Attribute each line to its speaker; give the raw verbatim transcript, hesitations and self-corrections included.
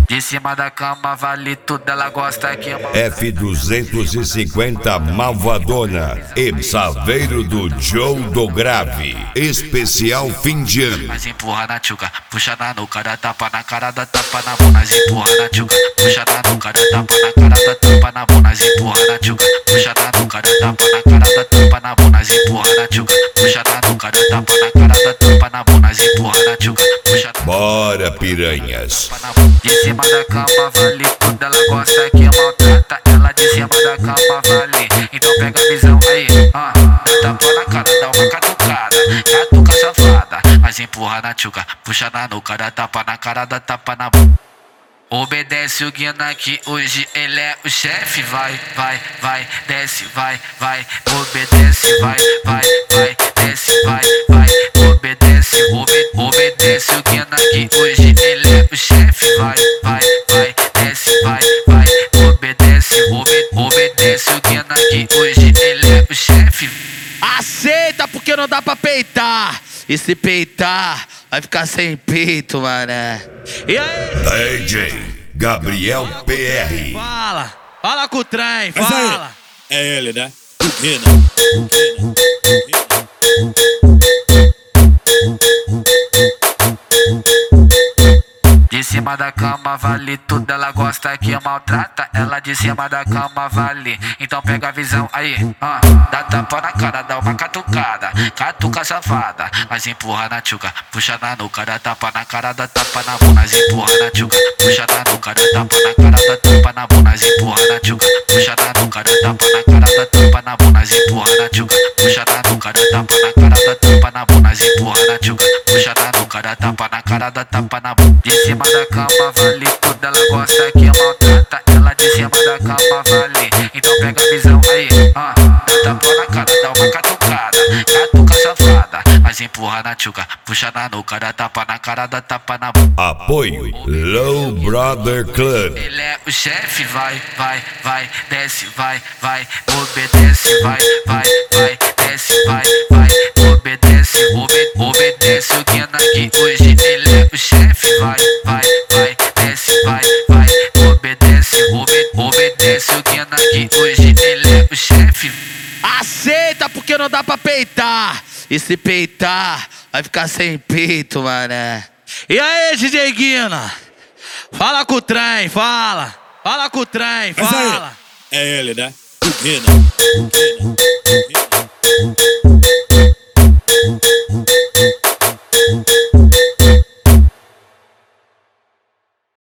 Speaker 1: De cima da cama vale tudo, ela gosta que
Speaker 2: F duzentos e cinquenta Malvadona e Saveiro do Joe do Grave. Especial fim de ano.
Speaker 1: Mas empurra na tchuca, puxa na nuca, dá tapa na cara, dá tapa na bunda. Mas empurra na tchuca, puxa na nuca, dá tapa na cara, dá tapa na bunda. Mas empurra na tchuca, puxa na nuca, dá tapa na cara, dá tapa na bunda. Mas empurra na tchuca, puxa na nuca, dá tapa na cara, dá tapa na bunda. Mas empurra na tchuca, puxa na
Speaker 2: Bora, piranhas.
Speaker 1: de cima da cama vale tudo, ela gosta que maltrata. Ela de cima da cama vale, então pega a visão aí, ah, dá tapa na cara, dá uma catucada, catuca safada. Mas empurra na tchuca, puxa na nuca, dá tapa na cara, dá tapa na bunda. Obedece o Guina que hoje ele é o chefe. Vai, vai, vai, desce, vai, vai. Obedece, vai, vai, vai, desce, vai, vai. Obedece, obe, obedece o Guina que hoje ele é o chefe. Vai, vai, vai, desce, vai, vai. Obedece, obe, obedece o Guina que hoje ele é o chefe.
Speaker 3: Aceita porque não dá pra peitar. E se peitar, vai ficar sem peito, mané. E aí?
Speaker 2: D J Gabriel P R.
Speaker 3: Fala, fala com o trem,
Speaker 4: Mas
Speaker 3: fala.
Speaker 4: aí, é ele, né? Guina.
Speaker 1: De cima da cama vale tudo, ela gosta que maltrata. Ela de cima da cama vale, então pega a visão aí, ah, dá tapa na cara, dá uma catucada, catuca safada. Mas empurra na tchuca, puxa na nuca, dá tapa na cara, dá tapa na bunda. Mas empurra na tchuca, puxa na nuca, dá tapa na cara, dá tapa na bunda. Mas empurra na tchuca, puxa na nuca, dá tapa na cara, dá tapa na bunda. Mas empurra na tchuca, puxa na nuca, dá tapa na cara, dá tapa na bunda. Mas empurra na tchuca, puxa na nuca, dá tapa na cara, dá tapa na bunda. De cima da cama vale tudo, ela gosta que maltrata. Ela de cima da cama vale, então pega a visão aí, ah, dá tapa na cara, dá uma catucada, catuca safada. Mas empurra na tchuca, puxa na nuca, dá tapa na cara, dá tapa na bunda.
Speaker 2: Apoio Low Brother Club.
Speaker 1: Ele é o chefe, vai, vai, vai, desce, vai, vai, obedece, vai, vai, vai, desce, vai, vai, obedece, obe, obedece o Guina que hoje ele é o chefe, vai, vai, vai, desce, vai, vai, obedece, obe, obedece o Guina que hoje ele é o chefe.
Speaker 3: Aceita porque não dá pra peitar. E se peitar, vai ficar sem peito, mané. E aí, D J Guina? Fala com o trem, fala. Fala com o trem,
Speaker 4: Mas
Speaker 3: fala.
Speaker 4: aí, é ele, né? Guina.